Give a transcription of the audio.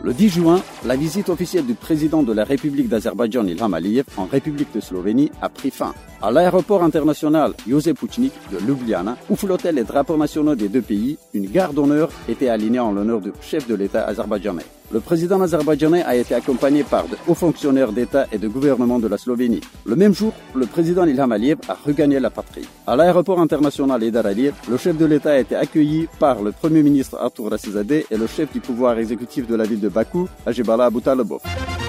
Le 10 juin, la visite officielle du président de la République d'Azerbaïdjan Ilham Aliyev en République de Slovénie a pris fin. À l'aéroport international Josip Pučnik de Ljubljana, où flottaient les drapeaux nationaux des deux pays, une garde d'honneur était alignée en l'honneur du chef de l'État azerbaïdjanais. Le président azerbaïdjanais a été accompagné par de hauts fonctionnaires d'État et de gouvernement de la Slovénie. Le même jour, le président Ilham Aliyev a regagné la patrie. À l'aéroport international Heydar Aliyev, le chef de l'État a été accueilli par le premier ministre Artur Rasizadeh et le chef du pouvoir exécutif de la ville de Bakou, Hajibala Aboutalebov.